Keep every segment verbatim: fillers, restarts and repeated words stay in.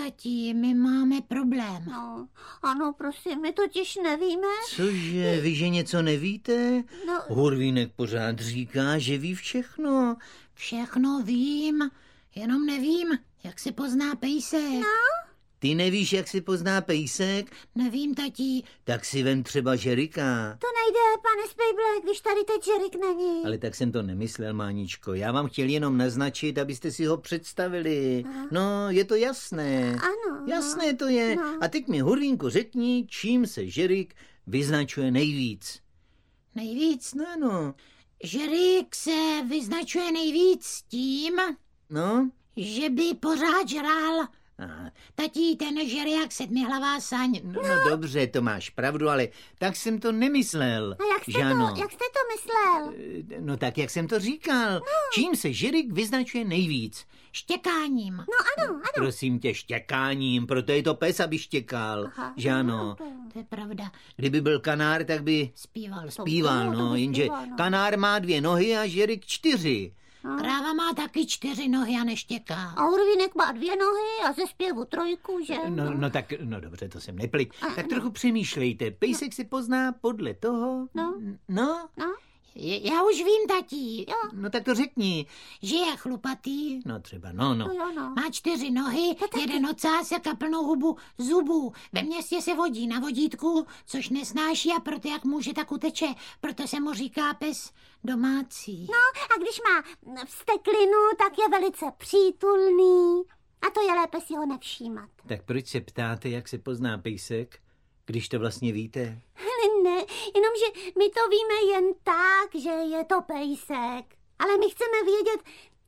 tati, my máme problém. No, ano, prosím, my totiž nevíme. Cože, vy, že něco nevíte? No. Hurvínek pořád říká, že ví všechno. Všechno vím, jenom nevím, jak se pozná pejsek. No? Ty nevíš, jak se pozná pejsek? Nevím, tati. Tak si vem třeba Žerika. To nejde, pane Spejble, když tady teď Žerik není. Ale tak jsem to nemyslel, Máničko. Já vám chtěl jenom naznačit, abyste si ho představili. Aha. No, je to jasné. Ano. Jasné to je. No. A teď mi, Hurvínku, řekni, čím se Žerik vyznačuje nejvíc. Nejvíc? No ano. Žerik se vyznačuje nejvíc tím, No? že by pořád žral. Aha. Tati, ten žere jak sedmihlavá saň. No, no dobře, to máš pravdu, ale tak jsem to nemyslel. A jak jste, Žano. to, jak jste to myslel? No tak, jak jsem to říkal. No. Čím se Žerik vyznačuje nejvíc? Štěkáním. No ano, ano. Prosím tě, štěkáním, proto je to pes, aby štěkal. Aha, Že ano? no, to- To je pravda. Kdyby byl kanár, tak by Zpíval. zpíval, to by no, jenže zpíval, no. kanár má dvě nohy a Žerik čtyři. Kráva má taky čtyři nohy a neštěká. A Hurvínek má dvě nohy a ze zpěvu trojku, že? No, no tak, no dobře, to jsem neplik. Tak trochu přemýšlejte, pejsek se pozná podle toho. No. No, No, Je- Já už vím, tati, jo, no tak to řekni. že je chlupatý, No třeba, no, no. to jo, no. má čtyři nohy, jeden ocásek a plnou hubu zubů. Ve městě se vodí na vodítku, což nesnáší a proto jak může, tak uteče. Proto se mu říká pes domácí. No, a když má vsteklinu, tak je velice přítulný. A to je lépe si ho nevšímat. Tak proč se ptáte, jak se pozná pejsek, když to vlastně víte? Ne, jenomže my to víme jen tak, že je to pejsek. Ale my chceme vědět,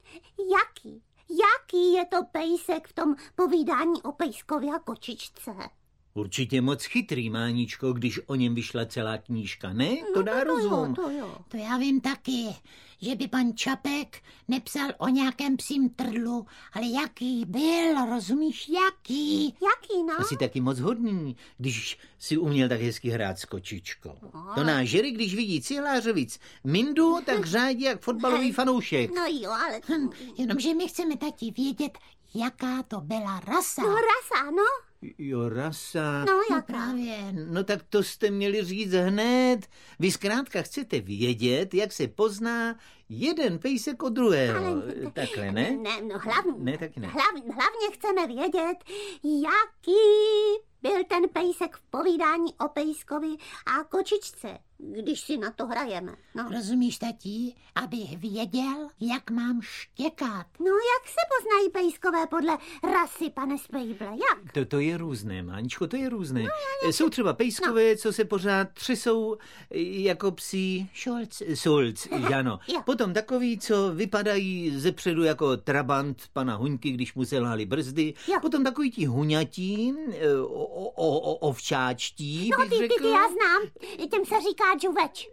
jaký, jaký je to pejsek v tom povídání o pejskovi a kočičce. Určitě moc chytrý, Máničko, když o něm vyšla celá knížka, ne? To dá to rozum. jo, to jo. To já vím taky, že by pan Čapek nepsal o nějakém psím trdlu, ale jaký byl, rozumíš, jaký? Jaký, no? Asi taky moc hodný, když si uměl tak hezky hrát s kočičkou. To náš Žerik, když vidí cihlářovic Mindu, tak řádí jak fotbalový fanoušek. No jo, ale... Hm, jenomže my chceme, tati, vědět, jaká to byla rasa. No rasa, no. Jo, rasa. No, No jaká? právě. No tak to jste měli říct hned. Vy zkrátka chcete vědět, jak se pozná jeden pejsek od druhého. Ale- Takhle, ne? Ne, no hlavně, Ne, taky ne. Hlavně, hlavně chceme vědět, jaký byl ten pejsek v povídání o pejskovi a kočičce, když si na to hrajeme. No, Rozumíš, tati, abych věděl, jak mám štěkat. no jak se poznají pejskové podle rasy, pane Spejble, jak? To, to je různé, Máničko, to je různé. Jsou třeba pejskové, co se pořád třesou jako psí Šulc. sulc, ano. Jo. Potom takový, co vypadají zepředu jako trabant pana Huňky, když mu selhaly brzdy. Jo. Potom takový ti huňatí, o, o, o, o, ovčáčtí, No bych ty, ty, řekl. ty, já znám, těm se říká džuveč.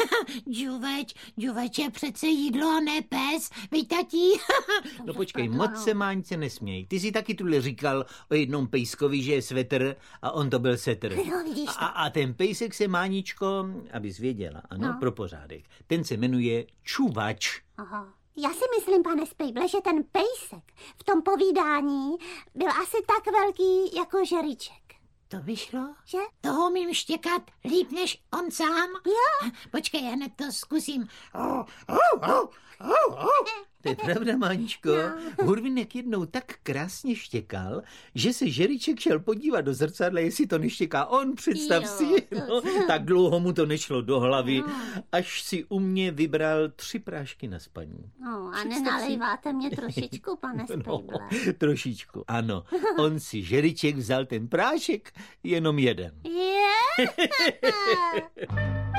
Džuveč, džuveč je přece jídlo a ne pes, víš, tati? No počkej, Ano. moc se, Máňce, nesměj. Ty jsi taky tuhle říkal o jednom pejskovi, že je svetr a on to byl setr. No, vidíš to. A, a ten pejsek se, Máničko, abys věděla, ano, No. pro pořádek, ten se jmenuje čuvač. Aha. Já si myslím, pane Spejble, že ten pejsek v tom povídání byl asi tak velký jako žeríček. To by šlo? Že? Toho umím štěkat líp než on sám? Jo. Počkej, já hned to zkusím. To je pravda, Máničko. No. Hurvínek jednou tak krásně štěkal, že se Žeríček šel podívat do zrcadla, jestli to neštěká on, představ Jo, si. to- No, tak dlouho mu to nešlo do hlavy, až si u mě vybral tři prášky na spaní. No a Představ si. nenalejváte mě trošičku, pane No, Spejble. trošičku, ano. On si Žeríček vzal ten prášek, jenom jeden. Je.